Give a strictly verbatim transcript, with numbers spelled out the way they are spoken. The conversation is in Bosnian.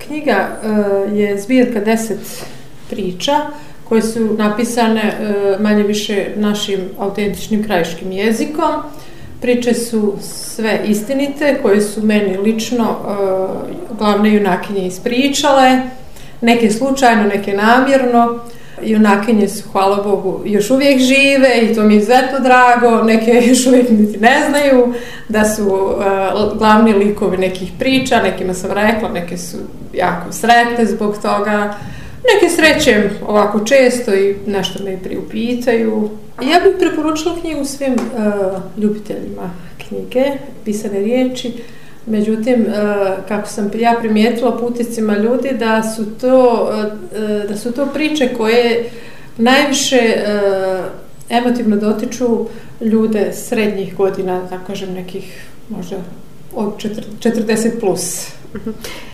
knjiga je zbirka deset priča koje su napisane manje više našim autentičnim krajiškim jezikom. Priče su sve istinite, koje su meni lično glavne junakinje ispričale, neke slučajno, neke namjerno. Junakinje su, hvala Bogu, još uvijek žive i to mi je izuzetno drago, neke još uvijek niti ne znaju da su uh, glavni likovi nekih priča, nekima sam rekla, neke su jako sretne zbog toga, neke srećem ovako često i nešto me priupitaju. Ja bih preporučila knjigu svim uh, ljubiteljima knjige, pisane riječi. Međutim, kako sam ja primijetila po utiscima ljudi, da su to, da su to priče koje najviše emotivno dotiču ljude srednjih godina, tako kažem nekih možda od četrdeset plus.